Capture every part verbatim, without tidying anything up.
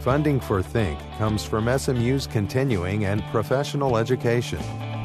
Funding for Think comes from S M U's continuing and professional education.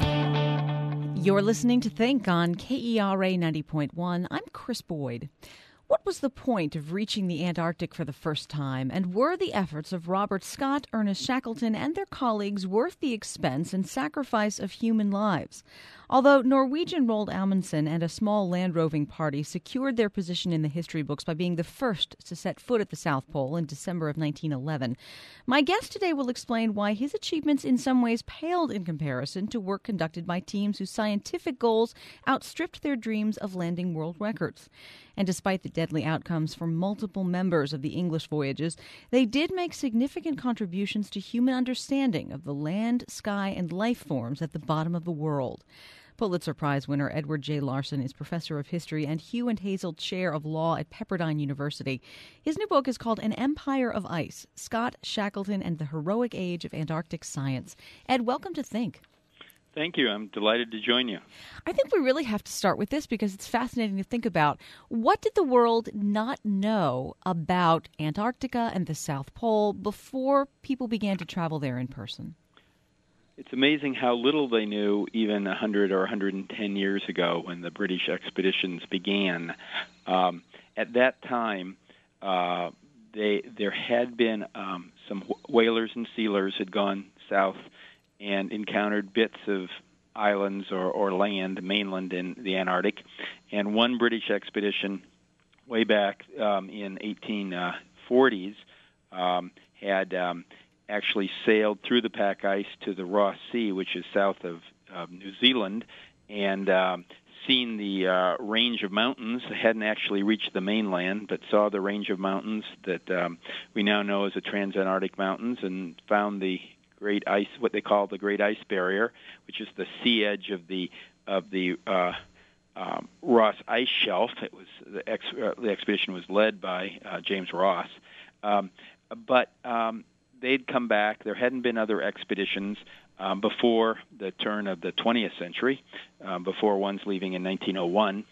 You're listening to Think on K E R A ninety point one. I'm Chris Boyd. What was the point of reaching the Antarctic for the first time, and were the efforts of Robert Scott, Ernest Shackleton, and their colleagues worth the expense and sacrifice of human lives? Although Norwegian Roald Amundsen and a small land-roving party secured their position in the history books by being the first to set foot at the South Pole in December of nineteen eleven, my guest today will explain why his achievements in some ways paled in comparison to work conducted by teams whose scientific goals outstripped their dreams of landing world records. And despite the deadly outcomes for multiple members of the English voyages, they did make significant contributions to human understanding of the land, sky, and life forms at the bottom of the world. Pulitzer Prize winner Edward J. Larson is professor of history and Hugh and Hazel Chair of Law at Pepperdine University. His new book is called An Empire of Ice, Scott, Shackleton, and the Heroic Age of Antarctic Science. Ed, welcome to Think. Thank you. I'm delighted to join you. I think we really have to start with this because it's fascinating to think about. What did the world not know about Antarctica and the South Pole before people began to travel there in person? It's amazing how little they knew even one hundred or one hundred ten years ago when the British expeditions began. Um, at that time, uh, they there had been um, some whalers and sealers had gone south and encountered bits of islands or, or land, mainland in the Antarctic. And one British expedition way back um, in eighteen forties um, had um, actually sailed through the pack ice to the Ross Sea, which is south of uh, New Zealand, and um, seen the uh, range of mountains. Hadn't actually reached the mainland, but saw the range of mountains that um, we now know as the Transantarctic Mountains, and found the Great Ice, what they call the Great Ice Barrier, which is the sea edge of the of the uh, um, Ross Ice Shelf. It was the, ex, uh, the expedition was led by uh, James Ross, um, but um, they'd come back. There hadn't been other expeditions um, before the turn of the twentieth century, um, before one's leaving in nineteen oh one,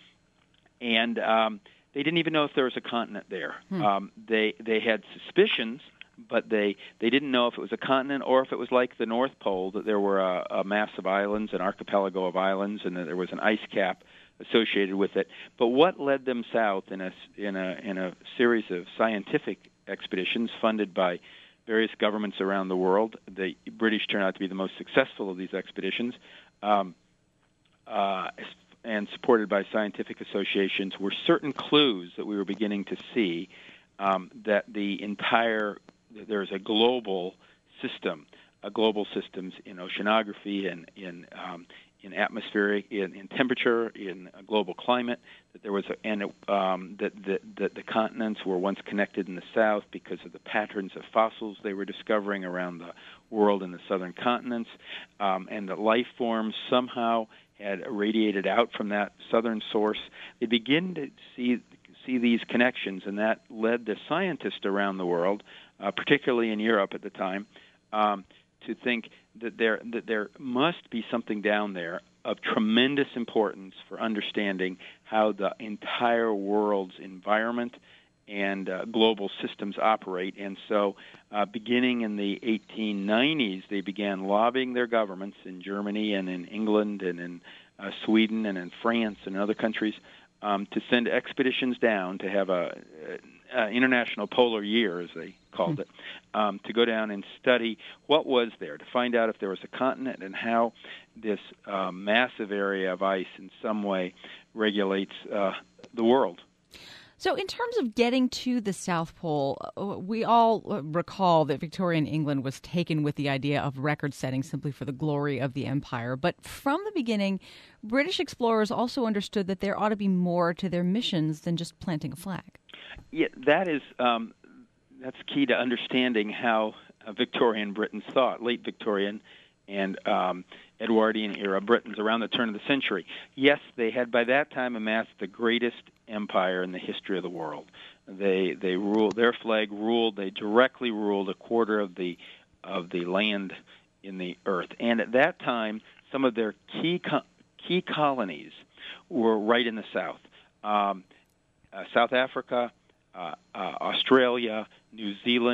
and um, they didn't even know if there was a continent there. Hmm. Um, they they had suspicions, but they, they didn't know if it was a continent or if it was like the North Pole, that there were a, a mass of islands, an archipelago of islands, and that there was an ice cap associated with it. But what led them south in a, in a, in a series of scientific expeditions funded by various governments around the world? The British turned out to be the most successful of these expeditions, um, uh, and supported by scientific associations, were certain clues that we were beginning to see um, that the entire there's a global system, a global systems in oceanography and in um, in atmospheric, in, in temperature, in a global climate. That there was a, and it, um, that the, the the continents were once connected in the south because of the patterns of fossils they were discovering around the world in the southern continents, um, and that life forms somehow had radiated out from that southern source. They begin to see see these connections, and that led the scientists around the world, uh, particularly in Europe at the time, um, to think that there that there must be something down there of tremendous importance for understanding how the entire world's environment and uh, global systems operate. And so uh, beginning in the eighteen nineties, they began lobbying their governments in Germany and in England and in uh, Sweden and in France and other countries Um, to send expeditions down to have a, a, a international polar year, as they called it, um, to go down and study what was there, to find out if there was a continent and how this uh, massive area of ice in some way regulates uh, the world. So in terms of getting to the South Pole, we all recall that Victorian England was taken with the idea of record setting simply for the glory of the empire. But from the beginning, British explorers also understood that there ought to be more to their missions than just planting a flag. Yeah, that is um, that's key to understanding how uh, Victorian Britons thought, late Victorian and um, Edwardian era Britons around the turn of the century. Yes, they had by that time amassed the greatest empire in the history of the world. They they ruled, their flag ruled, they directly ruled a quarter of the of the land in the earth. And at that time, some of their key co- key colonies were right in the south. Um, uh, South Africa, uh, uh, Australia, New Zealand,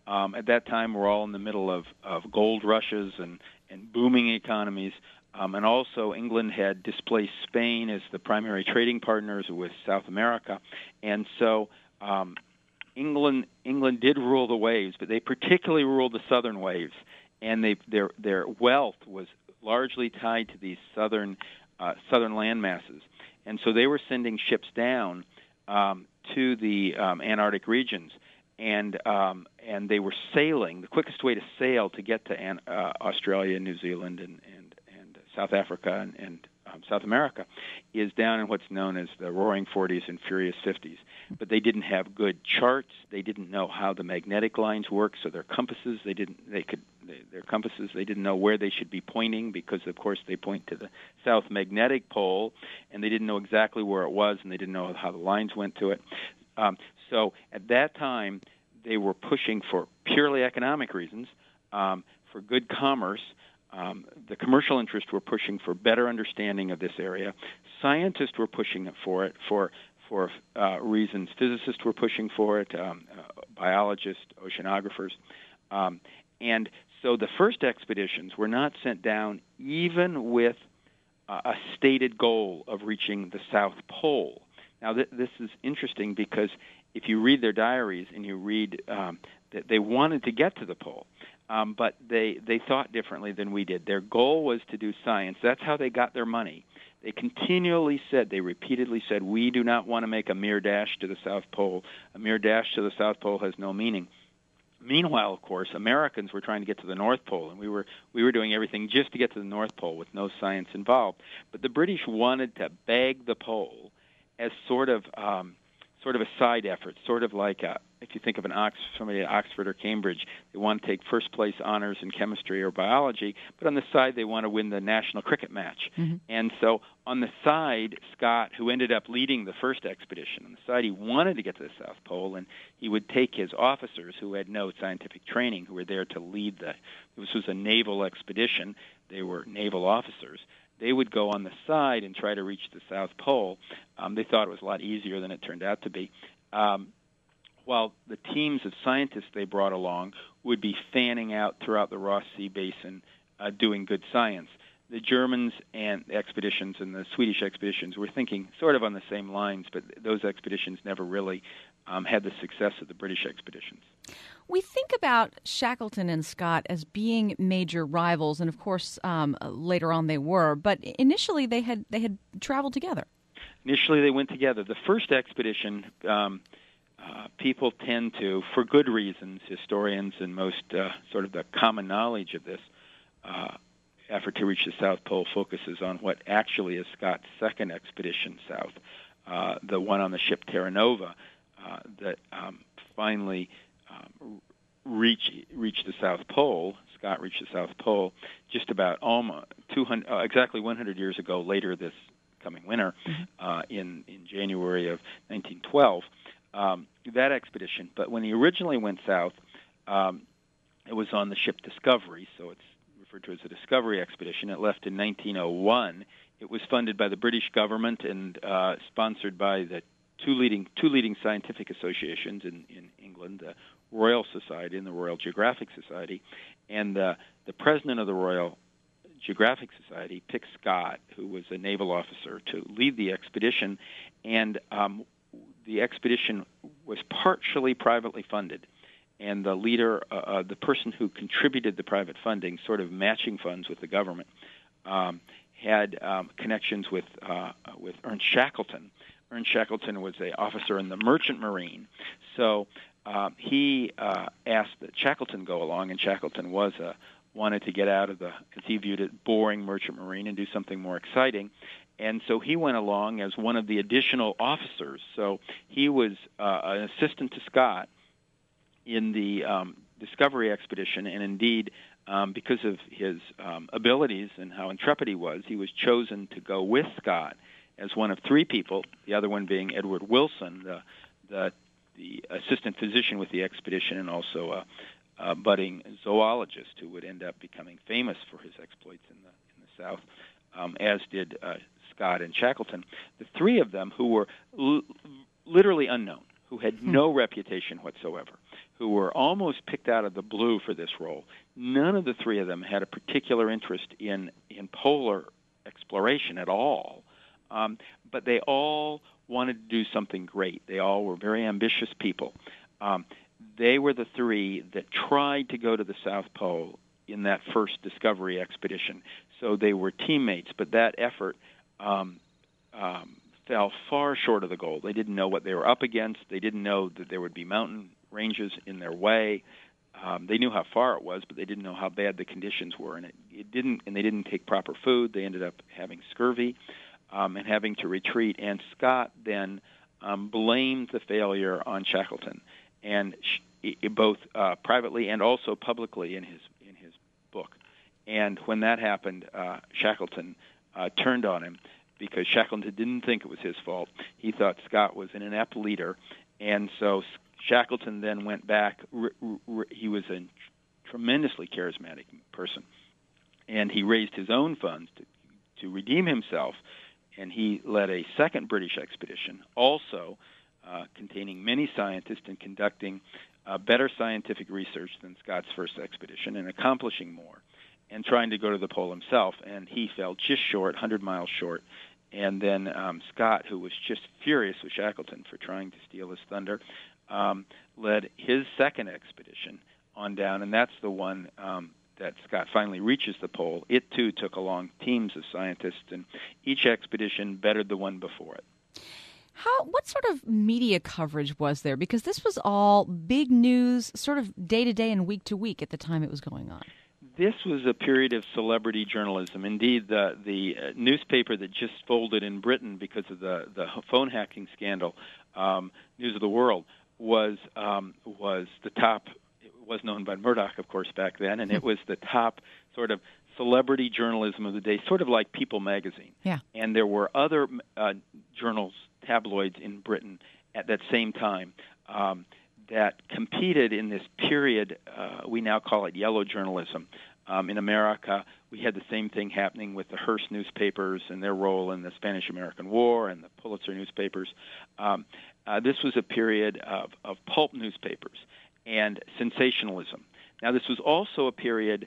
Um, at that time, we're all in the middle of, of gold rushes and, and booming economies. Um, and also, England had displaced Spain as the primary trading partners with South America. And so um, England England did rule the waves, but they particularly ruled the southern waves. And they, their their wealth was largely tied to these southern uh, southern land masses. And so they were sending ships down um, to the um, Antarctic regions. And um, and they were sailing. The quickest way to sail to get to An- uh, Australia, New Zealand, and, and, and South Africa and, and um, South America is down in what's known as the Roaring Forties and Furious Fifties. But they didn't have good charts. They didn't know how the magnetic lines work. So their compasses, they didn't. They could they, their compasses. They didn't know where they should be pointing because, of course, they point to the South Magnetic Pole, and they didn't know exactly where it was, and they didn't know how the lines went to it. Um, so at that time, they were pushing for purely economic reasons, um, for good commerce. Um, the commercial interests were pushing for better understanding of this area. Scientists were pushing for it for for uh, reasons. Physicists were pushing for it, um, uh, biologists, oceanographers. Um, and so the first expeditions were not sent down even with uh, a stated goal of reaching the South Pole. Now, th- this is interesting because if you read their diaries and you read um, that they wanted to get to the pole, um, but they, they thought differently than we did. Their goal was to do science. That's how they got their money. They continually said, they repeatedly said, we do not want to make a mere dash to the South Pole. A mere dash to the South Pole has no meaning. Meanwhile, of course, Americans were trying to get to the North Pole, and we were we were doing everything just to get to the North Pole with no science involved. But the British wanted to bag the pole as sort of um, sort of a side effort, sort of like a, if you think of an Ox, somebody at Oxford or Cambridge, they want to take first place honors in chemistry or biology, but on the side they want to win the national cricket match. Mm-hmm. And so on the side, Scott, who ended up leading the first expedition, on the side he wanted to get to the South Pole, and he would take his officers who had no scientific training, who were there to lead the, this was a naval expedition, they were naval officers. They would go on the side and try to reach the South Pole. Um, they thought it was a lot easier than it turned out to be. Um, while the teams of scientists they brought along would be fanning out throughout the Ross Sea Basin uh, doing good science. The Germans and expeditions and the Swedish expeditions were thinking sort of on the same lines, but those expeditions never really um, had the success of the British expeditions. We think about Shackleton and Scott as being major rivals, and of course, um, later on they were. But initially, they had they had traveled together. Initially, they went together. The first expedition, um, uh, people tend to, for good reasons, historians and most uh, sort of the common knowledge of this uh, effort to reach the South Pole focuses on what actually is Scott's second expedition south, uh, the one on the ship Terra Nova, uh, that um, finally. Um, reach reach the South Pole. Scott reached the South Pole just about almost two hundred, uh, exactly one hundred years ago. Later this coming winter, mm-hmm. uh, in in January of nineteen twelve, um, that expedition. But when he originally went south, um, it was on the ship Discovery, so it's referred to as a Discovery expedition. It left in nineteen oh one. It was funded by the British government and uh, sponsored by the two leading two leading scientific associations in, in England, the Royal Society and the Royal Geographic Society. And uh, the president of the Royal Geographic Society picked Scott, who was a naval officer, to lead the expedition. And um, the expedition was partially privately funded. And the leader, uh, uh, the person who contributed the private funding, sort of matching funds with the government, um, had um, connections with uh, with Ernst Shackleton. Ernst Shackleton was an officer in the Merchant Marine. So uh, he uh, asked that Shackleton go along, and Shackleton was uh, wanted to get out of the, because he viewed it boring Merchant Marine and do something more exciting. And so he went along as one of the additional officers. So he was uh, an assistant to Scott in the um, Discovery expedition, and indeed, um, because of his um, abilities and how intrepid he was, he was chosen to go with Scott as one of three people, the other one being Edward Wilson, the the, the assistant physician with the expedition and also a, a budding zoologist who would end up becoming famous for his exploits in the in the South, um, as did uh, Scott and Shackleton. The three of them, who were l- literally unknown, who had no reputation whatsoever, who were almost picked out of the blue for this role. None of the three of them had a particular interest in, in polar exploration at all, um, but they all wanted to do something great. They all were very ambitious people. Um, they were the three that tried to go to the South Pole in that first discovery expedition. So they were teammates, but that effort um, um, fell far short of the goal. They didn't know what they were up against. They didn't know that there would be mountain ranges in their way. Um, they knew how far it was, but they didn't know how bad the conditions were, and it, it didn't. And they didn't take proper food. They ended up having scurvy um, and having to retreat. And Scott then um, blamed the failure on Shackleton, and sh- it, both uh, privately and also publicly in his in his book. And when that happened, uh, Shackleton uh, turned on him because Shackleton didn't think it was his fault. He thought Scott was an inept leader, and so Shackleton then went back. R- r- he was a tremendously charismatic person, and he raised his own funds to, to redeem himself, and he led a second British expedition, also uh, containing many scientists and conducting uh, better scientific research than Scott's first expedition and accomplishing more, and trying to go to the pole himself, and he fell just short, one hundred miles short. And then um, Scott, who was just furious with Shackleton for trying to steal his thunder, um, led his second expedition on down, and that's the one um, that Scott finally reaches the pole. It, too, took along teams of scientists, and each expedition bettered the one before it. How? What sort of media coverage was there? Because this was all big news, sort of day to day and week to week at the time it was going on. This was a period of celebrity journalism. Indeed, the the uh, newspaper that just folded in Britain because of the, the phone hacking scandal, um, News of the World, was um, was the top. It was known by Murdoch, of course, back then, and it was the top sort of celebrity journalism of the day, sort of like People magazine. Yeah. And there were other uh, journals, tabloids in Britain at that same time. Um, that competed in this period, uh, we now call it yellow journalism. Um, in America, we had the same thing happening with the Hearst newspapers and their role in the Spanish-American War and the Pulitzer newspapers. Um, uh, this was a period of, of pulp newspapers and sensationalism. Now, this was also a period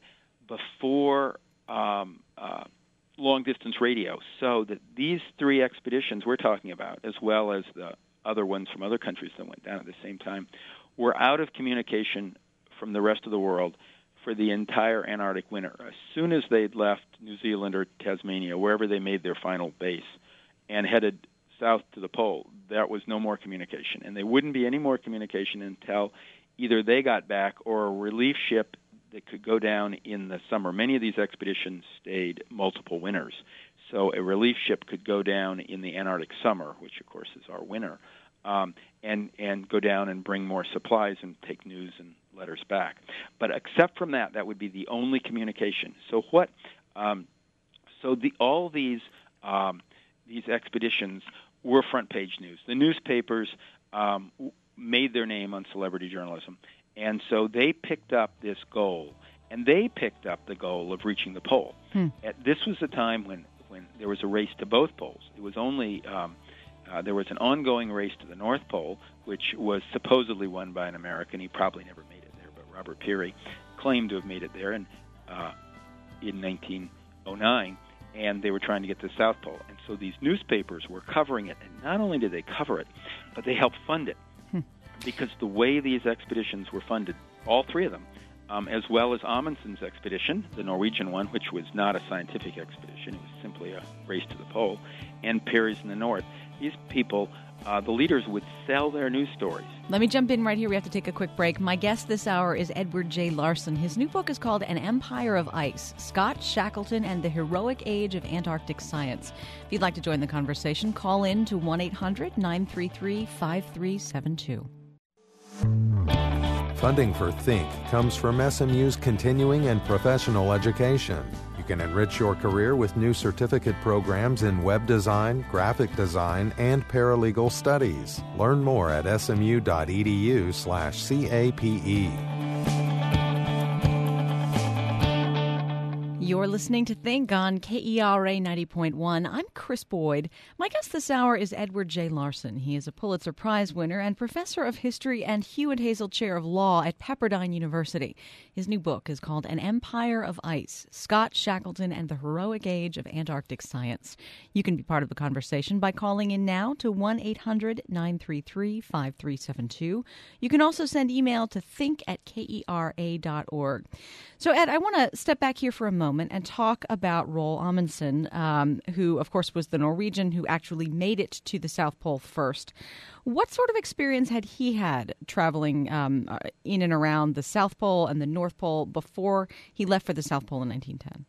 before um, uh, long-distance radio, so that these three expeditions we're talking about, as well as the other ones from other countries that went down at the same time, were out of communication from the rest of the world for the entire Antarctic winter. As soon as they'd left New Zealand or Tasmania, wherever they made their final base, and headed south to the pole, there was no more communication. And there wouldn't be any more communication until either they got back or a relief ship that could go down in the summer. Many of these expeditions stayed multiple winters. So a relief ship could go down in the Antarctic summer, which, of course, is our winter, um, and, and go down and bring more supplies and take news and letters back. But except from that, that would be the only communication. So what? Um, so the, all these um, these expeditions were front-page news. The newspapers um, made their name on celebrity journalism, and so they picked up this goal, and they picked up the goal of reaching the pole. Hmm. At, this was a time when when there was a race to both poles. It was only, um, uh, there was an ongoing race to the North Pole, which was supposedly won by an American. He probably never made it there, but Robert Peary claimed to have made it there in, uh, in nineteen oh nine, and they were trying to get to the South Pole. And so these newspapers were covering it, and not only did they cover it, but they helped fund it. Hmm. Because the way these expeditions were funded, all three of them, Um, as well as Amundsen's expedition, the Norwegian one, which was not a scientific expedition. It was simply a race to the pole, and Peary's in the North. These people, uh, the leaders, would sell their news stories. Let me jump in right here. We have to take a quick break. My guest this hour is Edward J. Larson. His new book is called An Empire of Ice, Scott Shackleton and the Heroic Age of Antarctic Science. If you'd like to join the conversation, call in to one eight hundred nine three three five three seven two. Funding for Think comes from S M U's continuing and professional education. You can enrich your career with new certificate programs in web design, graphic design, and paralegal studies. Learn more at smu.edu slash CAPE. You're listening to Think on K E R A ninety point one. I'm Chris Boyd. My guest this hour is Edward J. Larson. He is a Pulitzer Prize winner and professor of history and Hugh and Hazel Chair of Law at Pepperdine University. His new book is called An Empire of Ice, Scott Shackleton and the Heroic Age of Antarctic Science. You can be part of the conversation by calling in now to one eight hundred nine three three five three seven two. You can also send email to think at K E R A dot org. So, Ed, I want to step back here for a moment and talk about Roald Amundsen, um, who, of course, was the Norwegian who actually made it to the South Pole first. What sort of experience had he had traveling um, in and around the South Pole and the North Pole before he left for the South Pole in nineteen ten?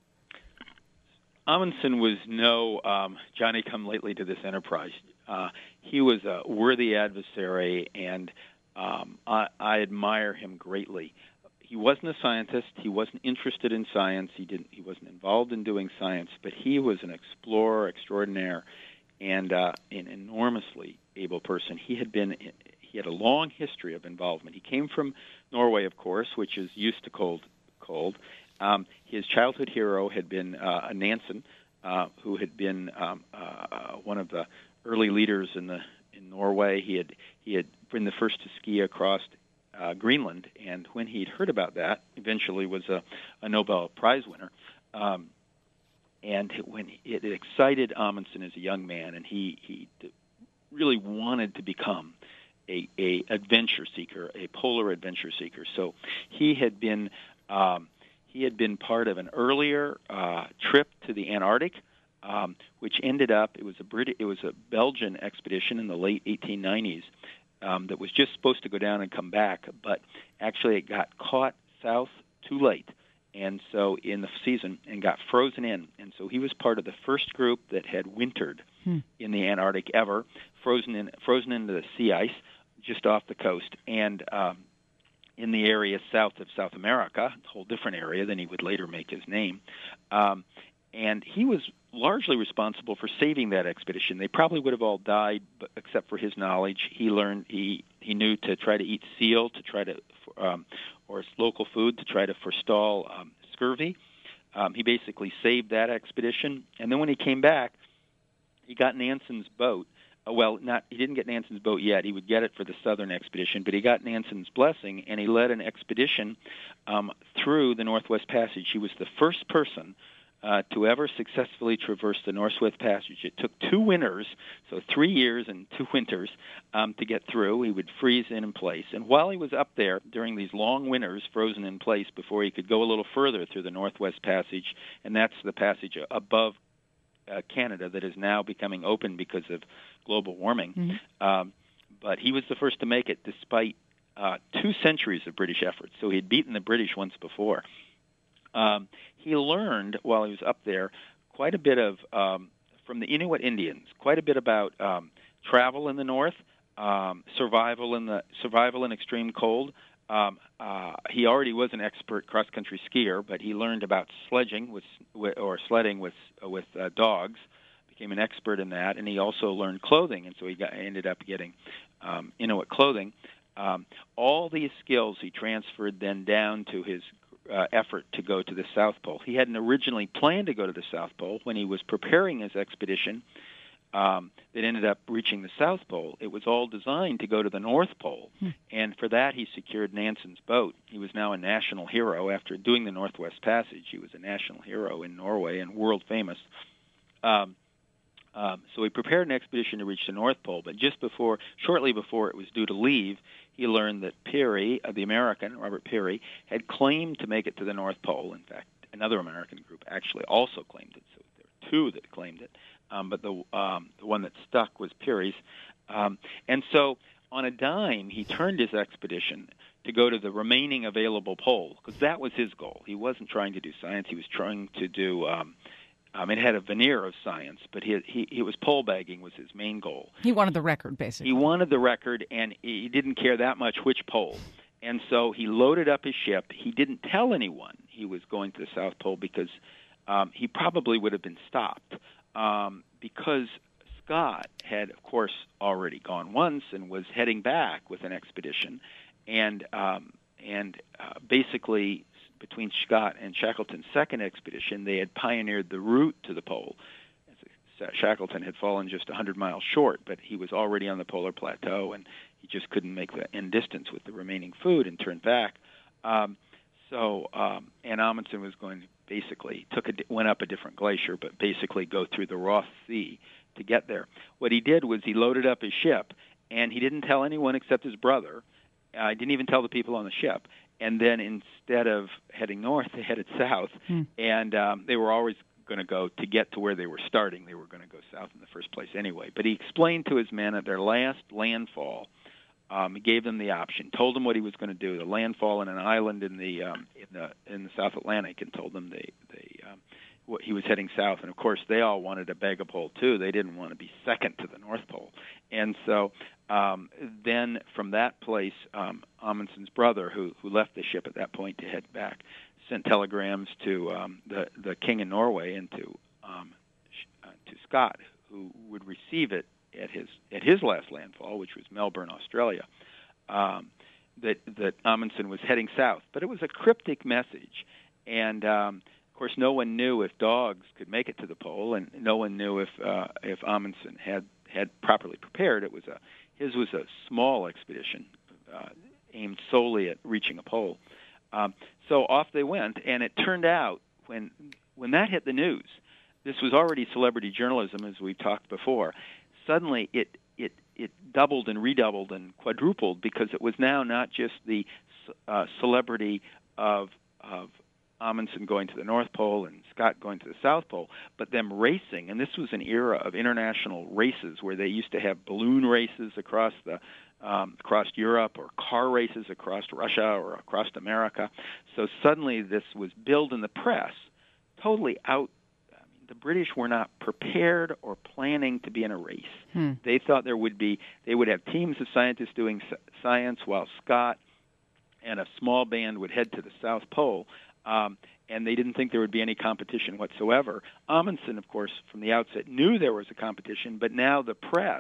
Amundsen was no um, Johnny-come-lately to this enterprise. Uh, he was a worthy adversary, and um, I, I admire him greatly. He wasn't a scientist. He wasn't interested in science. He didn't. He wasn't involved in doing science. But he was an explorer extraordinaire, and uh, an enormously able person. He had been. He had a long history of involvement. He came from Norway, of course, which is used to cold. Cold. Um, his childhood hero had been uh, Nansen, uh, who had been um, uh, one of the early leaders in the in Norway. He had he had been the first to ski across Uh, Greenland, and when he'd heard about that, eventually was a, a Nobel Prize winner. Um, and when it, it excited Amundsen as a young man, and he he really wanted to become a, a adventure seeker, a polar adventure seeker. So he had been um, he had been part of an earlier uh, trip to the Antarctic, um, which ended up it was a Brit- it was a Belgian expedition in the late eighteen nineties. Um, that was just supposed to go down and come back, but actually it got caught south too late, and so in the season, and got frozen in. And so he was part of the first group that had wintered hmm. in the Antarctic ever, frozen in, frozen into the sea ice just off the coast, and um, in the area south of South America, a whole different area than he would later make his name. Um, and he was largely responsible for saving that expedition. They probably would have all died, but except for his knowledge. He learned he he knew to try to eat seal, to try to um, or local food to try to forestall um, scurvy. Um, he basically saved that expedition, and then when he came back, he got Nansen's boat. Uh, well, not he didn't get Nansen's boat yet. He would get it for the southern expedition, but he got Nansen's blessing, and he led an expedition um, through the Northwest Passage. He was the first person Uh, to ever successfully traverse the Northwest Passage. It took two winters, so three years and two winters, um, to get through. He would freeze in in place. And while he was up there during these long winters, frozen in place, before he could go a little further through the Northwest Passage, and that's the passage above uh, Canada that is now becoming open because of global warming. Mm-hmm. Um, but he was the first to make it despite uh, two centuries of British efforts. So he had beaten the British once before. Um, he learned while he was up there quite a bit of um, from the Inuit Indians, quite a bit about um, travel in the north, um, survival in the survival in extreme cold. Um, uh, he already was an expert cross-country skier, but he learned about sledging with, or sledding with with uh, dogs. Became an expert in that, and he also learned clothing, and so he got, ended up getting um, Inuit clothing. Um, all these skills he transferred then down to his Uh, effort to go to the South Pole. He hadn't originally planned to go to the South Pole. When he was preparing his expedition um, that ended up reaching the South Pole, it was all designed to go to the North Pole. Hmm. And for that, he secured Nansen's boat. He was now a national hero. After doing the Northwest Passage, he was a national hero in Norway and world famous. Um, um, so he prepared an expedition to reach the North Pole, but just before, shortly before it was due to leave, he learned that Peary, uh, the American, Robert Peary, had claimed to make it to the North Pole. In fact, another American group actually also claimed it. So there were two that claimed it, um, but the um, the one that stuck was Peary's. Um, and so on a dime, he turned his expedition to go to the remaining available pole, because that was his goal. He wasn't trying to do science. He was trying to do um, Um, it had a veneer of science, but he, he, he was pole bagging was his main goal. He wanted the record, basically. He wanted the record, and he didn't care that much which pole. And so he loaded up his ship. He didn't tell anyone he was going to the South Pole because um, he probably would have been stopped um, because Scott had, of course, already gone once and was heading back with an expedition, and um, and uh, basically between Scott and Shackleton's second expedition, they had pioneered the route to the pole. Shackleton had fallen just one hundred miles short, but he was already on the polar plateau, and he just couldn't make the end distance with the remaining food and turned back. Um, so, um, and Amundsen was going to basically took a, went up a different glacier, but basically go through the Ross Sea to get there. What he did was he loaded up his ship, and he didn't tell anyone except his brother. I uh, didn't even tell the people on the ship. And then instead of heading north, they headed south, hmm. and um, they were always going to go to get to where they were starting. They were going to go south in the first place anyway. But he explained to his men at their last landfall, um, he gave them the option, told them what he was going to do, the landfall in an island in the um, in the in the South Atlantic, and told them they they um, what, he was heading south. And of course, they all wanted a bag of pole too. They didn't want to be second to the North Pole. And so um, then from that place, um, Amundsen's brother, who who left the ship at that point to head back, sent telegrams to um, the the king in Norway and to um, uh, to Scott, who would receive it at his at his last landfall, which was Melbourne, Australia. Um, that that Amundsen was heading south, but it was a cryptic message, and um, of course, no one knew if dogs could make it to the pole, and no one knew if uh, if Amundsen had had properly prepared. It was a his was a small expedition uh, aimed solely at reaching a pole. Um, so off they went, and it turned out when when that hit the news, this was already celebrity journalism, as we talked before. Suddenly, it it it doubled and redoubled and quadrupled, because it was now not just the uh, celebrity of of Amundsen going to the North Pole and Scott going to the South Pole, but them racing. And this was an era of international races where they used to have balloon races across the um, across Europe, or car races across Russia or across America. So suddenly this was billed in the press, totally out. I mean, the British were not prepared or planning to be in a race. Hmm. They thought there would be, they would have teams of scientists doing science while Scott and a small band would head to the South Pole. Um, and they didn't think there would be any competition whatsoever. Amundsen, of course, from the outset knew there was a competition, but now the press,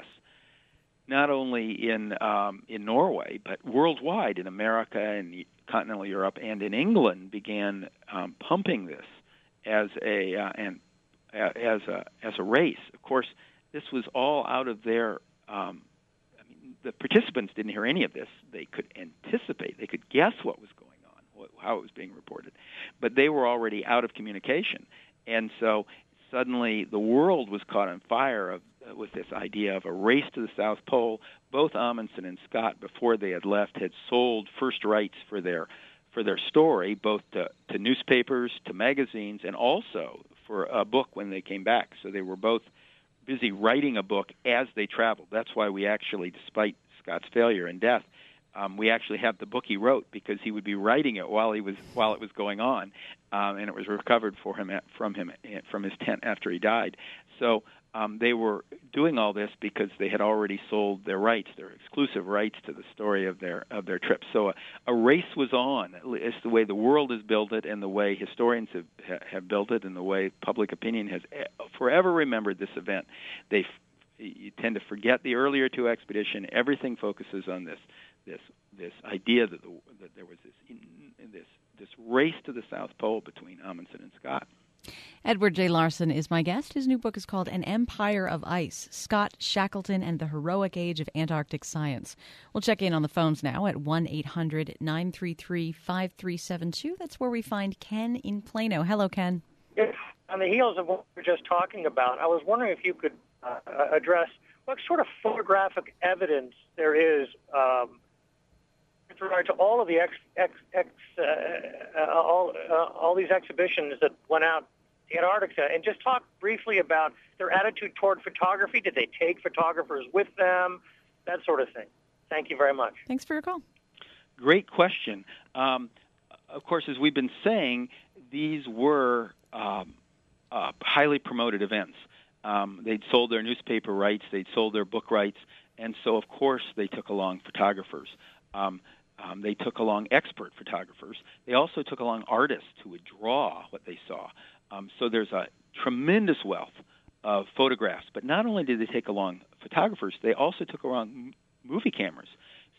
not only in um, in Norway, but worldwide, in America and continental Europe and in England, began um, pumping this as a uh, and uh, as a as a race. Of course, this was all out of their. Um, I mean, the participants didn't hear any of this. They could anticipate. They could guess what was going on, what, how it was being reported, but they were already out of communication, and so suddenly the world was caught on fire of. With this idea of a race to the South Pole. Both Amundsen and Scott, before they had left, had sold first rights for their for their story, both to, to newspapers, to magazines, and also for a book when they came back. So they were both busy writing a book as they traveled. That's why we actually, despite Scott's failure and death, um, we actually have the book he wrote, because he would be writing it while he was while it was going on, um, and it was recovered for him from him from his tent after he died. So. Um, they were doing all this because they had already sold their rights, their exclusive rights to the story of their of their trip. So a, a race was on. It's the way the world has built it, and the way historians have have built it, and the way public opinion has forever remembered this event. They you tend to forget the earlier two expedition. Everything focuses on this this this idea that the, that there was this this this race to the South Pole between Amundsen and Scott. Edward J. Larson is my guest. His new book is called An Empire of Ice, Scott, Shackleton, and the Heroic Age of Antarctic Science. We'll check in on the phones now at one eight hundred nine three three five three seven two. That's where we find Ken in Plano. Hello, Ken. Yes, on the heels of what we were just talking about, I was wondering if you could uh, address what sort of photographic evidence there is um, with regard to all of the ex, ex, ex, uh, uh, all, uh, all these exhibitions that went out to Antarctica, and just talk briefly about their attitude toward photography. Did they take photographers with them? That sort of thing. Thank you very much. Thanks for your call. Great question. Um, of course, as we've been saying, these were um, uh, highly promoted events. Um, they'd sold their newspaper rights, they'd sold their book rights, and so, of course, they took along photographers. Um, um, they took along expert photographers. They also took along artists who would draw what they saw. Um, so there's a tremendous wealth of photographs. But not only did they take along photographers, they also took along m- movie cameras.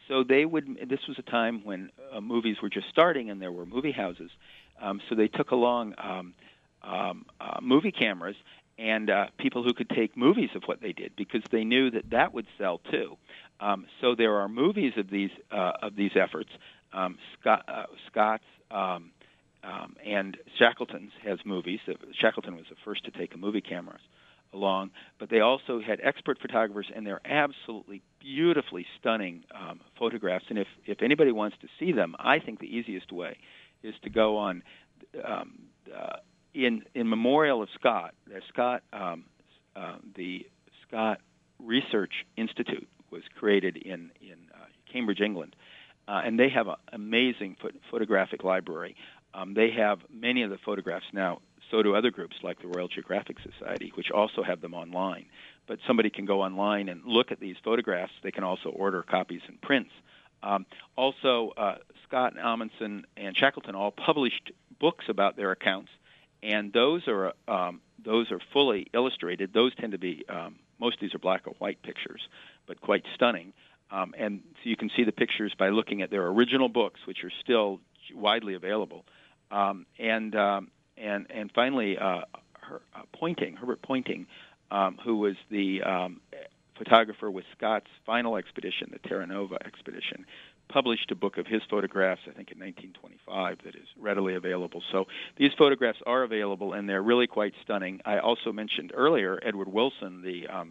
so they would. This was a time when uh, movies were just starting, and there were movie houses. Um, so they took along um, um, uh, movie cameras and uh, people who could take movies of what they did, because they knew that that would sell too. Um, so there are movies of these uh, of these efforts. Um, Scott, uh, Scott's um, um, and Shackleton's has movies. Shackleton was the first to take a movie camera along, but they also had expert photographers, and they're absolutely beautifully stunning um, photographs. And if, if anybody wants to see them, I think the easiest way is to go on um, uh, in in memorial of Scott. Uh, Scott, um, uh, the Scott Research Institute was created in in uh, Cambridge, England, uh, and they have an amazing ph- photographic library. Um, they have many of the photographs now. So do other groups like the Royal Geographic Society, which also have them online. But somebody can go online and look at these photographs. They can also order copies and prints. Um, also, uh, Scott and Amundsen and Shackleton all published books about their accounts, and those are um, those are fully illustrated. Those tend to be um, most of these are black or white pictures, but quite stunning. Um, and so you can see the pictures by looking at their original books, which are still widely available. Um, and um, and and finally, uh, her, uh, Poynting, Herbert Poynting, um, who was the um, photographer with Scott's final expedition, the Terra Nova expedition, published a book of his photographs, I think in nineteen twenty-five, that is readily available. So these photographs are available, and they're really quite stunning. I also mentioned earlier Edward Wilson, the um,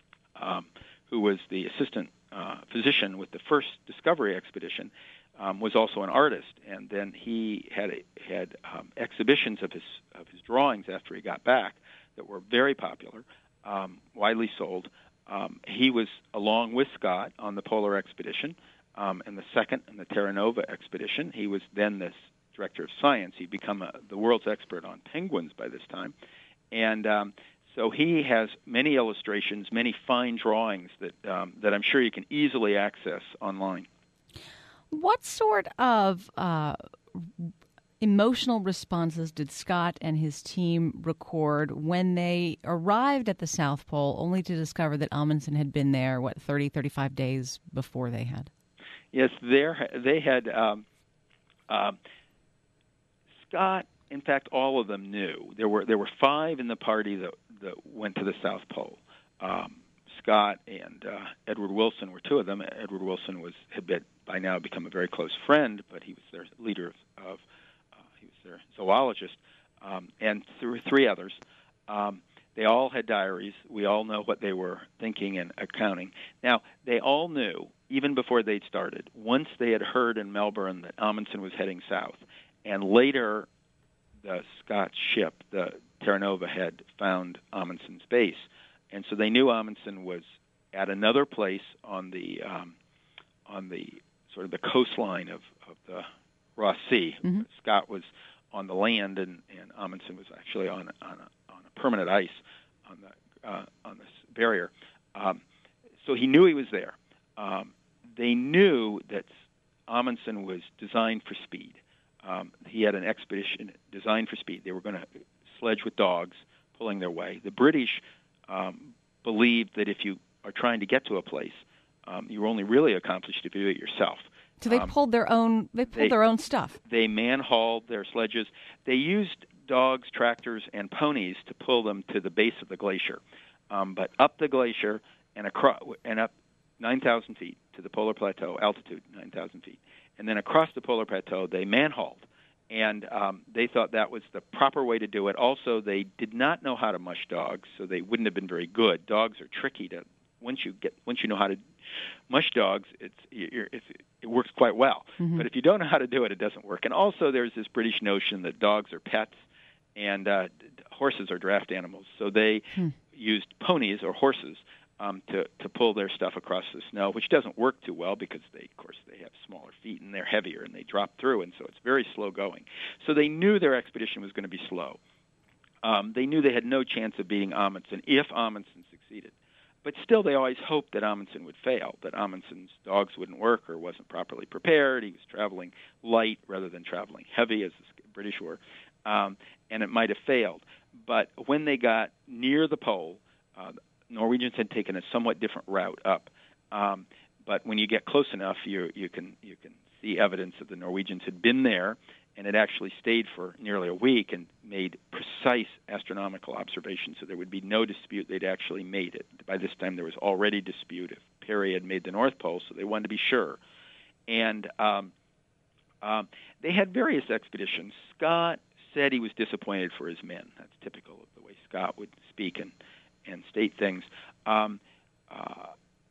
um, who was the assistant uh, physician with the first Discovery expedition, um, was also an artist, and then he had a, had um, exhibitions of his of his drawings after he got back that were very popular, um, widely sold. Um, he was along with Scott on the polar expedition. Um, and the second, in the Terra Nova expedition, he was then this director of science. He'd become a, the world's expert on penguins by this time. And um, so he has many illustrations, many fine drawings that um, that I'm sure you can easily access online. What sort of uh, emotional responses did Scott and his team record when they arrived at the South Pole, only to discover that Amundsen had been there, what, thirty, thirty-five days before they had? Yes, there they had um, uh, Scott. In fact, all of them knew. There were there were five in the party that that went to the South Pole. Um, Scott and uh, Edward Wilson were two of them. Edward Wilson was had been, by now become a very close friend, but he was their leader of, of uh, he was their zoologist, um, and th- three others. Um, They all had diaries. We all know what they were thinking and accounting. Now, they all knew, even before they'd started, once they had heard in Melbourne that Amundsen was heading south, and later the Scott ship, the Terra Nova, had found Amundsen's base. And so they knew Amundsen was at another place on the um, on the sort of the coastline of, of the Ross Sea. Mm-hmm. Scott was on the land, and, and Amundsen was actually on on a permanent ice on the uh, on this barrier, um, so he knew he was there. Um, they knew that Amundsen was designed for speed. Um, he had an expedition designed for speed. They were going to sledge with dogs, pulling their way. The British um, believed that if you are trying to get to a place, um, you're only really accomplished if you do it yourself. So they um, pulled their own. They pulled they, their own stuff. They man-hauled their sledges. They used dogs, tractors, and ponies to pull them to the base of the glacier. Um, but up the glacier and across and up nine thousand feet to the polar plateau, altitude nine thousand feet, and then across the polar plateau, they man-hauled. And um, they thought that was the proper way to do it. Also, they did not know how to mush dogs, so they wouldn't have been very good. Dogs are tricky to once you get once you know how to mush dogs, it's, you're, it's it works quite well. Mm-hmm. But if you don't know how to do it, it doesn't work. And also, there's this British notion that dogs are pets and uh, horses are draft animals. So they hmm. used ponies or horses um, to to pull their stuff across the snow, which doesn't work too well because they, of course, they have smaller feet and they're heavier and they drop through, and so it's very slow going. So they knew their expedition was going to be slow. Um, they knew they had no chance of beating Amundsen if Amundsen succeeded. But still, they always hoped that Amundsen would fail, that Amundsen's dogs wouldn't work or wasn't properly prepared. He was traveling light rather than traveling heavy, as the British were, um, and it might have failed. But when they got near the pole, uh, Norwegians had taken a somewhat different route up. Um, but when you get close enough, you you can you can see evidence that the Norwegians had been there and had actually stayed for nearly a week and made precise astronomical observations, so there would be no dispute they'd actually made it. By this time, there was already dispute if Peary had made the North Pole, so they wanted to be sure. And um, um, they had various expeditions. Scott said he was disappointed for his men. That's typical of the way Scott would speak and, and state things. Um, uh,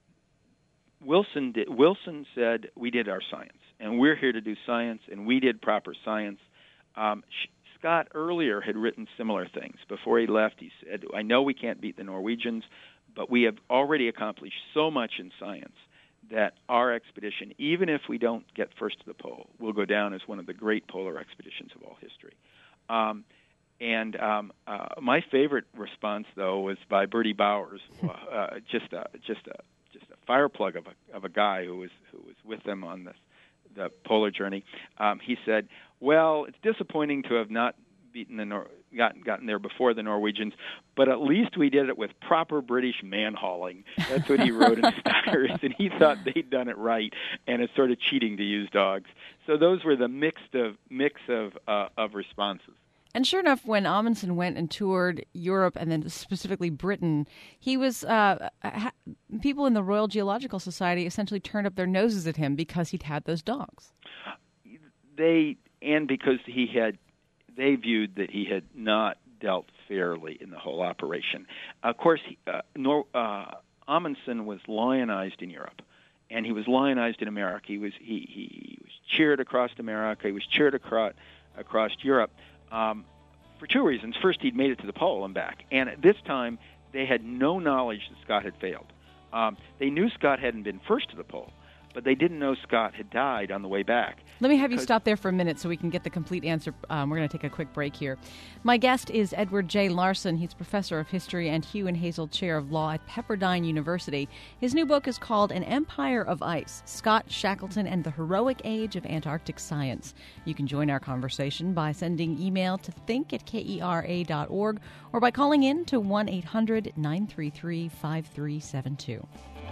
Wilson did, Wilson said, we did our science, and we're here to do science, and we did proper science. Um, Scott earlier had written similar things. Before he left, he said, I know we can't beat the Norwegians, but we have already accomplished so much in science that our expedition, even if we don't get first to the pole, will go down as one of the great polar expeditions of all history. Um, and um, uh, my favorite response, though, was by Bertie Bowers, uh, just a just a just a fireplug of a of a guy who was who was with them on this the polar journey. Um, he said, "Well, it's disappointing to have not beaten the Nor- gotten gotten there before the Norwegians, but at least we did it with proper British man-hauling." That's what he wrote in his diaries, and he thought they'd done it right, and it's sort of cheating to use dogs. So those were the mixed of mix of uh, of responses. And sure enough, when Amundsen went and toured Europe and then specifically Britain, he was uh, ha- people in the Royal Geological Society essentially turned up their noses at him because he'd had those dogs. They and because he had, they viewed that he had not dealt fairly in the whole operation. Of course, he, uh, Nor, uh, Amundsen was lionized in Europe, and he was lionized in America. He was he he was cheered across America. He was cheered across across Europe. Um, for two reasons. First, he'd made it to the pole and back. And at this time, they had no knowledge that Scott had failed. Um, they knew Scott hadn't been first to the pole, but they didn't know Scott had died on the way back. Let me have you stop there for a minute so we can get the complete answer. Um, we're going to take a quick break here. My guest is Edward J. Larson. He's professor of history and Hugh and Hazel Chair of Law at Pepperdine University. His new book is called An Empire of Ice, Scott, Shackleton, and the Heroic Age of Antarctic Science. You can join our conversation by sending email to think at K E R A dot org or by calling in to one eight hundred nine three three five three seven two.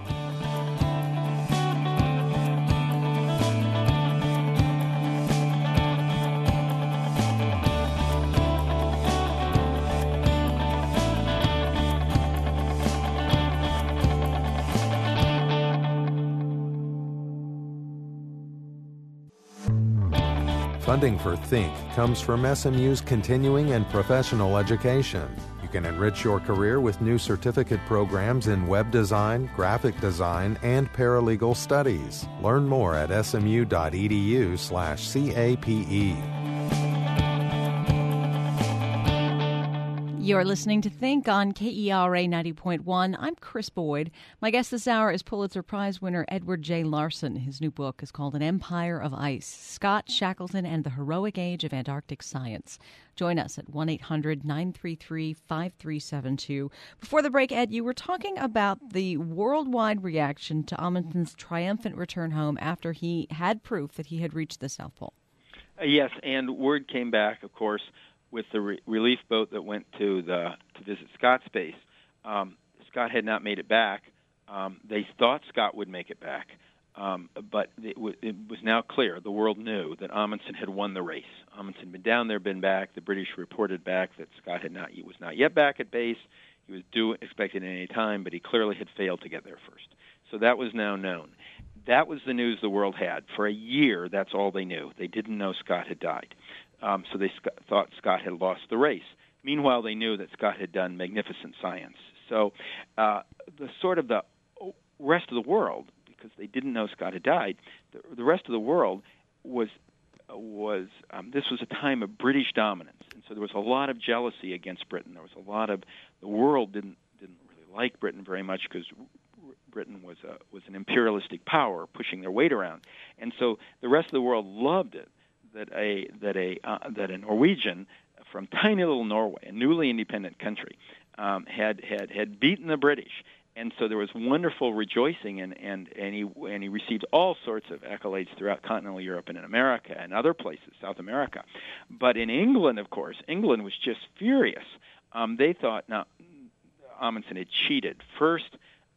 Funding for Think comes from S M U's continuing and professional education. You can enrich your career with new certificate programs in web design, graphic design, and paralegal studies. Learn more at smu.edu slash CAPE. You're listening to Think on K E R A ninety point one. I'm Chris Boyd. My guest this hour is Pulitzer Prize winner Edward J. Larson. His new book is called An Empire of Ice, Scott, Shackleton, and the Heroic Age of Antarctic Science. Join us at one eight hundred nine three three five three seven two. Before the break, Ed, you were talking about the worldwide reaction to Amundsen's triumphant return home after he had proof that he had reached the South Pole. Uh, yes, and word came back, of course, with the re- relief boat that went to the to visit Scott's base. Um, Scott had not made it back. Um, they thought Scott would make it back, um, but it, w- it was now clear. The world knew that Amundsen had won the race. Amundsen had been down there, been back. The British reported back that Scott had not he was not yet back at base. He was due expected at any time, but he clearly had failed to get there first. So that was now known. That was the news the world had. For a year, that's all they knew. They didn't know Scott had died. Um, so they sc- thought Scott had lost the race. Meanwhile, they knew that Scott had done magnificent science. So uh, the sort of the rest of the world, because they didn't know Scott had died, the, the rest of the world was was um, this was a time of British dominance, and so there was a lot of jealousy against Britain. There was a lot of the world didn't didn't really like Britain very much because Britain was a, was an imperialistic power pushing their weight around, and so the rest of the world loved it. That a that a uh, that a Norwegian from tiny little Norway, a newly independent country, um, had had had beaten the British, and so there was wonderful rejoicing, and, and, and he and he received all sorts of accolades throughout continental Europe and in America and other places, South America. But in England, of course, England was just furious. Um, they thought now Amundsen had cheated. First,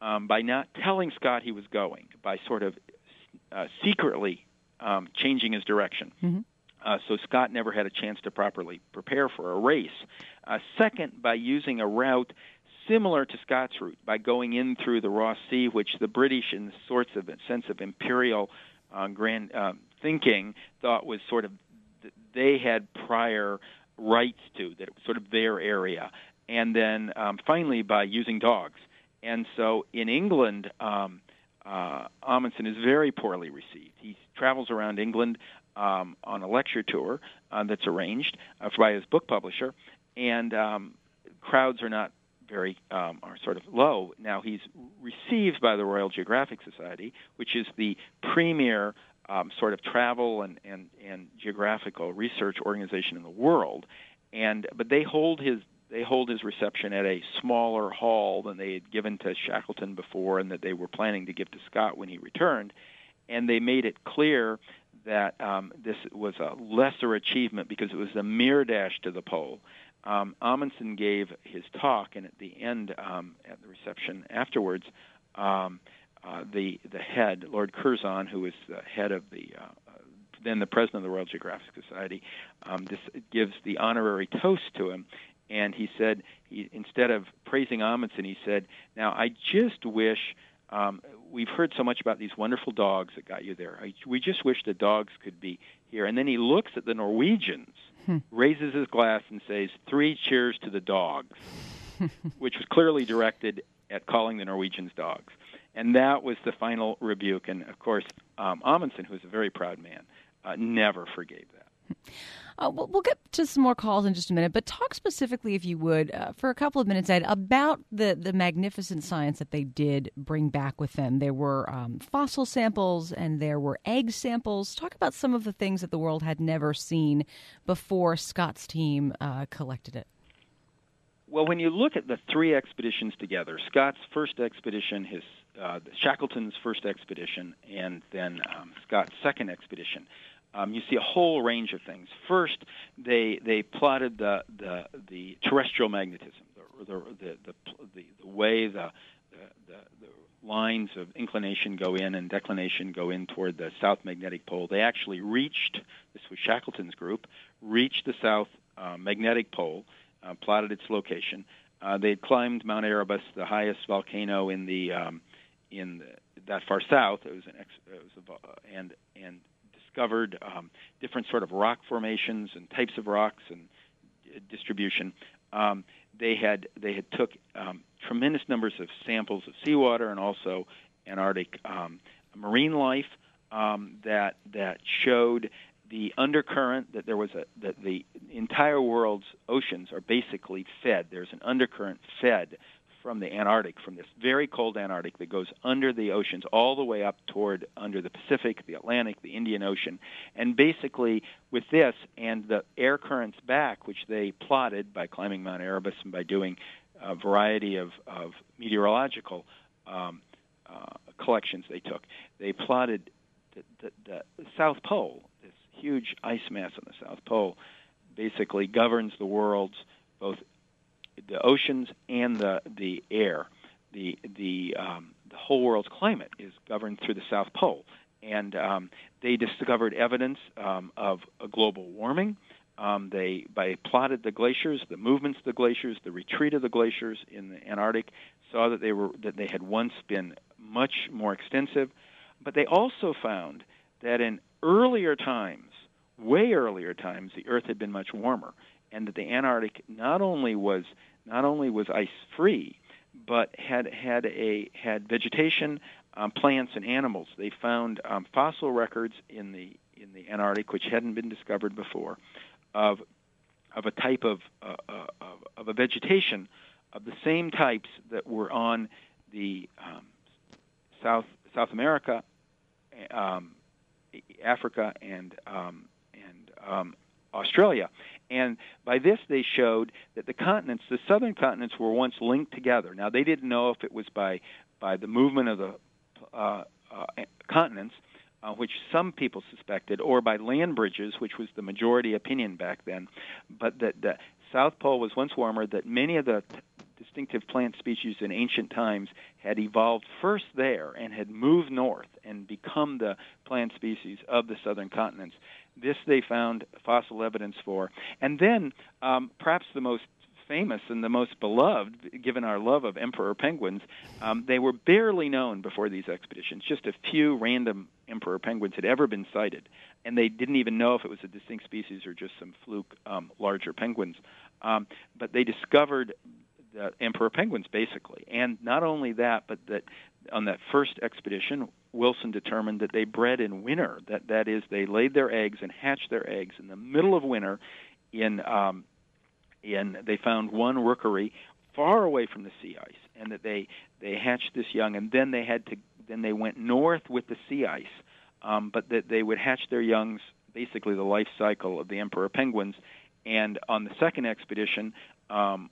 um, by not telling Scott he was going, by sort of uh, secretly um, changing his direction. Mm-hmm. Uh, so Scott never had a chance to properly prepare for a race. Uh, second, by using a route similar to Scott's route, by going in through the Ross Sea, which the British, in sorts of a sense of imperial uh, grand uh, thinking, thought was sort of they had prior rights to, that it was sort of their area. And then um, finally, by using dogs. And so in England, um, uh, Amundsen is very poorly received. He travels around England um, on a lecture tour uh, that's arranged uh, by his book publisher, and um, crowds are not very um, are sort of low. Now he's received by the Royal Geographic Society, which is the premier um, sort of travel and, and, and geographical research organization in the world, and but they hold his they hold his reception at a smaller hall than they had given to Shackleton before, and that they were planning to give to Scott when he returned, and they made it clear that um, this was a lesser achievement because it was a mere dash to the pole. Um, Amundsen gave his talk, and at the end, um, at the reception afterwards, um, uh, the the head, Lord Curzon, who was the head of the uh, then the president of the Royal Geographic Society, um, this gives the honorary toast to him, and he said, he, instead of praising Amundsen, he said, "Now I just wish." Um, we've heard so much about these wonderful dogs that got you there. I, we just wish the dogs could be here. And then he looks at the Norwegians, hmm. raises his glass, and says, "Three cheers to the dogs," which was clearly directed at calling the Norwegians dogs. And that was the final rebuke. And, of course, um, Amundsen, who was a very proud man, uh, never forgave that. Uh, we'll, we'll get to some more calls in just a minute, but talk specifically, if you would, uh, for a couple of minutes, Ed, about the, the magnificent science that they did bring back with them. There were um, fossil samples and there were egg samples. Talk about some of the things that the world had never seen before Scott's team uh, collected it. Well, when you look at the three expeditions together, Scott's first expedition, his uh, Shackleton's first expedition, and then um, Scott's second expedition, Um, you see a whole range of things. First, they they plotted the the, the terrestrial magnetism, the the the, the, the, the way the, the the lines of inclination go in and declination go in toward the south magnetic pole. They actually reached, this was Shackleton's group, reached the south uh, magnetic pole, uh, plotted its location. Uh, they had climbed Mount Erebus, the highest volcano in the um, in the, that far south. It was an ex, it was a, and and discovered um, different sort of rock formations and types of rocks and uh, distribution. Um, they had they had took um, tremendous numbers of samples of seawater and also Antarctic um, marine life um, that that showed the undercurrent, that there was a that the entire world's oceans are basically fed. There's an undercurrent fed from the Antarctic, from this very cold Antarctic that goes under the oceans all the way up toward under the Pacific, the Atlantic, the Indian Ocean. And basically with this and the air currents back, which they plotted by climbing Mount Erebus and by doing a variety of, of meteorological um, uh, collections they took, they plotted the, the, the South Pole, this huge ice mass on the South Pole, basically governs the world's both the oceans and the the air. The the um, the whole world's climate is governed through the South Pole, and um, they discovered evidence um, of a global warming. Um, they by plotted the glaciers, the movements of the glaciers, the retreat of the glaciers in the Antarctic, saw that they were that they had once been much more extensive, but they also found that in earlier times, way earlier times, the Earth had been much warmer. And that the Antarctic not only was not only was ice free, but had had a had vegetation, um, plants, and animals. They found um, fossil records in the in the Antarctic, which hadn't been discovered before, of of a type of uh, uh, of, of a vegetation of the same types that were on the um, South South America, um, Africa, and um, and um, Australia. And by this, they showed that the continents, the southern continents, were once linked together. Now, they didn't know if it was by by the movement of the uh, uh, continents, uh, which some people suspected, or by land bridges, which was the majority opinion back then, but that the South Pole was once warmer, that many of the distinctive plant species in ancient times had evolved first there and had moved north and become the plant species of the southern continents. This they found fossil evidence for. And then um, perhaps the most famous and the most beloved, given our love of emperor penguins, um, they were barely known before these expeditions. Just a few random emperor penguins had ever been sighted, and they didn't even know if it was a distinct species or just some fluke um, larger penguins. Um, but they discovered the emperor penguins, basically. And not only that, but that on that first expedition, Wilson determined that they bred in winter. That that is, they laid their eggs and hatched their eggs in the middle of winter in um, in they found one rookery far away from the sea ice, and that they they hatched this young, and then they had to then they went north with the sea ice, um, but that they would hatch their youngs, basically the life cycle of the emperor penguins. And on the second expedition, um,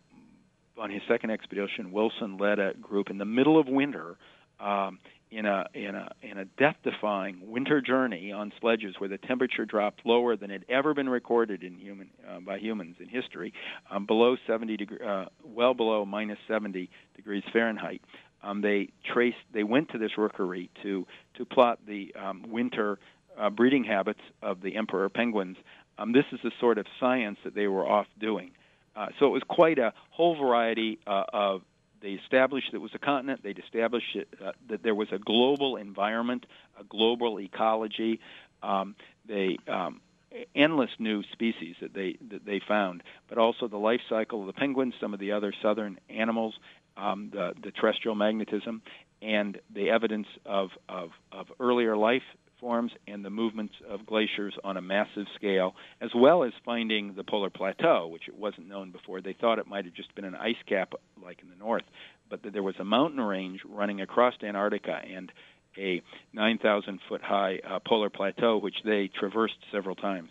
on his second expedition, Wilson led a group in the middle of winter um, in a in a in a death-defying winter journey on sledges where the temperature dropped lower than had ever been recorded in human uh, by humans in history, um, below seventy degree, uh, well below minus seventy degrees Fahrenheit. Um, they traced. They went to this rookery to to plot the um, winter uh, breeding habits of the emperor penguins. Um, this is the sort of science that they were off doing. Uh, so it was quite a whole variety uh, of. They established that it was a continent. They established it, uh, that there was a global environment, a global ecology. Um, they um, endless new species that they that they found, but also the life cycle of the penguins, some of the other southern animals, um, the the terrestrial magnetism, and the evidence of of, of earlier life forms and the movements of glaciers on a massive scale, as well as finding the polar plateau, which it wasn't known before. They thought it might have just been an ice cap like in the north, but that there was a mountain range running across Antarctica and a nine thousand foot high uh, polar plateau, which they traversed several times.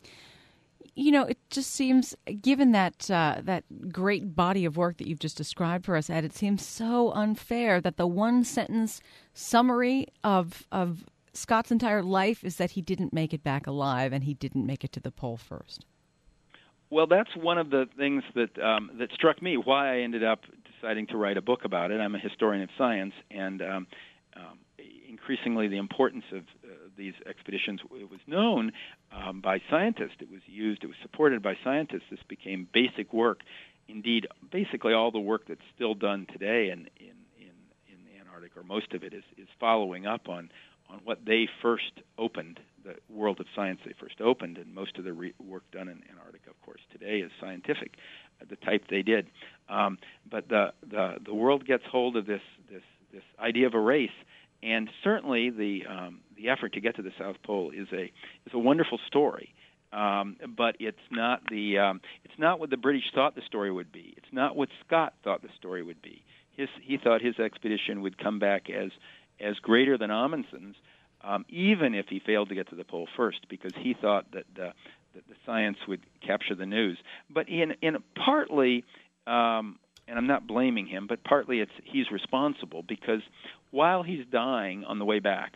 You know, it just seems, given that uh, that great body of work that you've just described for us, Ed, it seems so unfair that the one-sentence summary of of Scott's entire life is that he didn't make it back alive and he didn't make it to the pole first. Well, that's one of the things that um, that struck me, why I ended up deciding to write a book about it. I'm a historian of science, and um, um, increasingly the importance of uh, these expeditions, it was known um, by scientists. It was used, it was supported by scientists. This became basic work. Indeed, basically all the work that's still done today in, in, in, in Antarctica, or most of it, is, is following up on on what they first opened, the world of science they first opened, and most of the re- work done in Antarctica, of course, today is scientific, uh, the type they did. Um, but the, the the world gets hold of this this this idea of a race, and certainly the um, the effort to get to the South Pole is a is a wonderful story. Um, but it's not the um, it's not what the British thought the story would be. It's not what Scott thought the story would be. His he thought his expedition would come back as as greater than Amundsen's, um, even if he failed to get to the pole first, because he thought that the, that the science would capture the news. But in, in partly, um, and I'm not blaming him, but partly it's he's responsible, because while he's dying on the way back,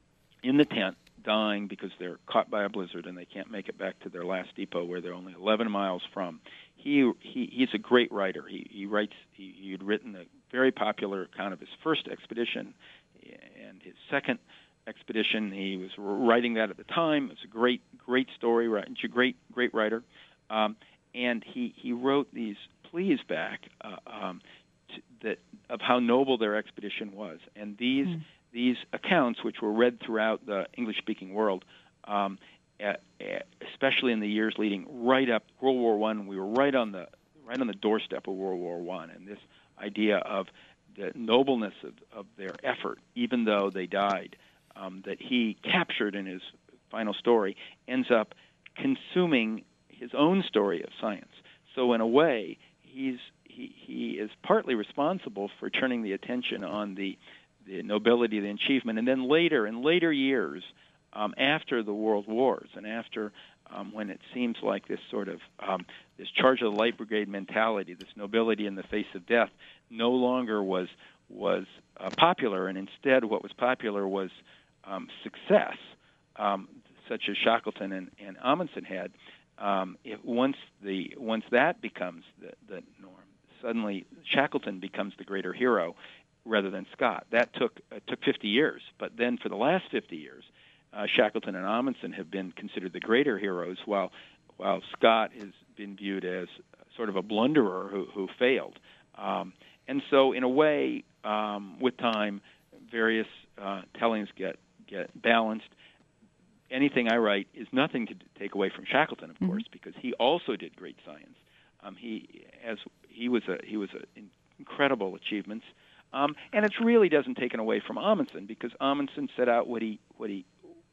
in the tent, dying because they're caught by a blizzard and they can't make it back to their last depot where they're only eleven miles from, he, he he's a great writer. He, he writes, he, he had written a very popular account of his first expedition, and his second expedition, he was writing that at the time. It's a great, great story. He's a great, great writer. Um, and he, he wrote these pleas back uh, um, to, that of how noble their expedition was. And these mm. these accounts, which were read throughout the English-speaking world, um, at, at, especially in the years leading right up World War One, we were right on the right on the doorstep of World War One, and this idea of the nobleness of, of their effort, even though they died, um, that he captured in his final story, ends up consuming his own story of science. So in a way, he's he, he is partly responsible for turning the attention on the, the nobility of the achievement. And then later, in later years, um, after the World Wars and after um, when it seems like this sort of um, this Charge of the Light Brigade mentality, this nobility in the face of death, no longer was was uh, popular, and instead what was popular was um, success, um, such as Shackleton and, and Amundsen had. Um, it, once the once that becomes the, the norm, suddenly Shackleton becomes the greater hero rather than Scott. That took uh, took fifty years, but then for the last fifty years, uh, Shackleton and Amundsen have been considered the greater heroes, while while Scott has been viewed as sort of a blunderer who, who failed. Um, and so, in a way, um, with time, various uh, tellings get get balanced. Anything I write is nothing to take away from Shackleton, of mm-hmm. course, because he also did great science. Um, he as he was a he was a incredible achievements, um, and it really doesn't take it away from Amundsen, because Amundsen set out what he what he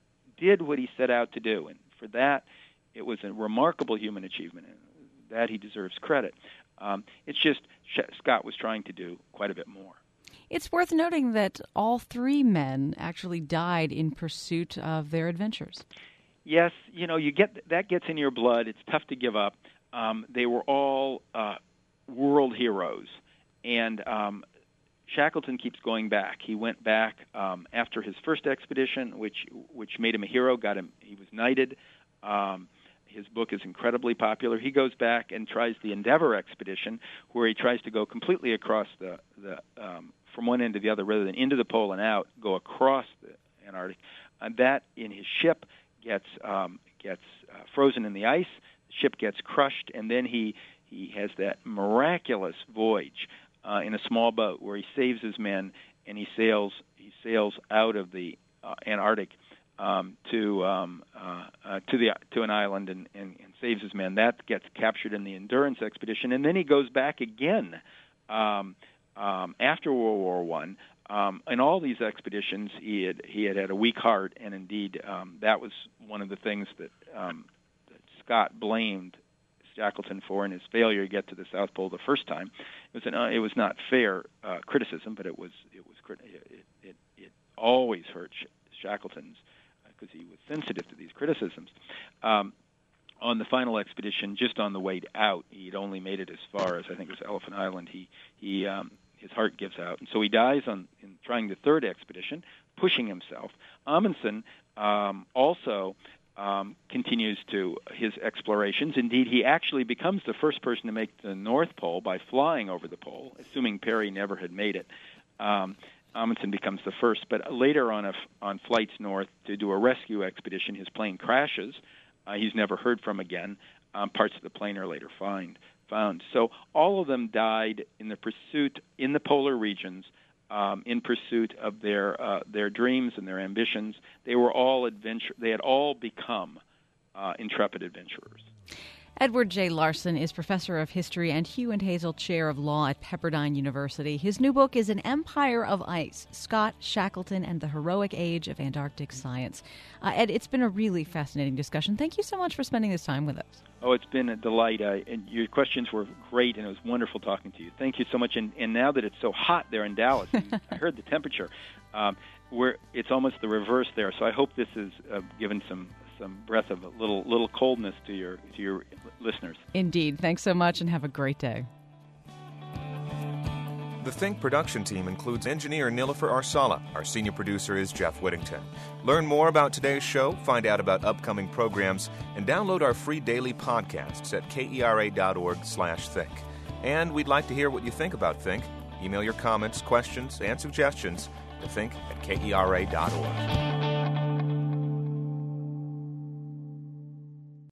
did what he set out to do, and for that it was a remarkable human achievement, and that he deserves credit. Um, it's just Sh- Scott was trying to do quite a bit more. It's worth noting that all three men actually died in pursuit of their adventures. Yes, you know, you get that gets in your blood. It's tough to give up. Um, they were all uh, world heroes, and um, Shackleton keeps going back. He went back um, after his first expedition, which which made him a hero. Got him. He was knighted. Um, his book is incredibly popular. He goes back and tries the Endeavour expedition, where he tries to go completely across the the um, from one end to the other, rather than into the pole and out, go across the Antarctic. And that in his ship gets um, gets uh, frozen in the ice. The ship gets crushed, and then he he has that miraculous voyage uh, in a small boat where he saves his men, and he sails he sails out of the uh, Antarctic um, to um, uh, uh, to the to an island and, and, and saves his men. That gets captured in the Endurance expedition, and then he goes back again um, um, after World War One. Um, in all these expeditions, he had he had had a weak heart, and indeed um, that was one of the things that, um, that Scott blamed Shackleton for in his failure to get to the South Pole the first time. It was an uh, it was not fair uh, criticism, but it was it was it it, it always hurt Shackleton's because uh, he was sensitive to these criticisms. Um, on the final expedition, just on the way out, he'd only made it as far as I think it was Elephant Island. He he. Um, His heart gives out, and so he dies on in trying the third expedition, pushing himself. Amundsen um, also um, continues to his explorations. Indeed, he actually becomes the first person to make the North Pole by flying over the pole, assuming Peary never had made it. Um, Amundsen becomes the first, but later on a, on flights north to do a rescue expedition, his plane crashes. Uh, he's never heard from again. Um, parts of the plane are later found. Found. So all of them died in the pursuit in the polar regions, um, in pursuit of their uh, their dreams and their ambitions. They were all adventure. They had all become uh, intrepid adventurers. Edward J. Larson is professor of history and Hugh and Hazel Chair of Law at Pepperdine University. His new book is An Empire of Ice, Scott, Shackleton, and the Heroic Age of Antarctic Science. Uh, Ed, it's been a really fascinating discussion. Thank you so much for spending this time with us. Oh, it's been a delight. Uh, and your questions were great, and it was wonderful talking to you. Thank you so much. And, and now that it's so hot there in Dallas, I heard the temperature, um, we're, it's almost the reverse there. So I hope this has uh, given some some breath of a little little coldness to your to your listeners. Indeed. Thanks so much, and have a great day. The Think production team includes engineer Nilofer Arsala. Our senior producer is Jeff Whittington. Learn more about today's show, find out about upcoming programs, and download our free daily podcasts at kera.org slash think. And we'd like to hear what you think about Think. Email your comments, questions, and suggestions to think at kera dot org.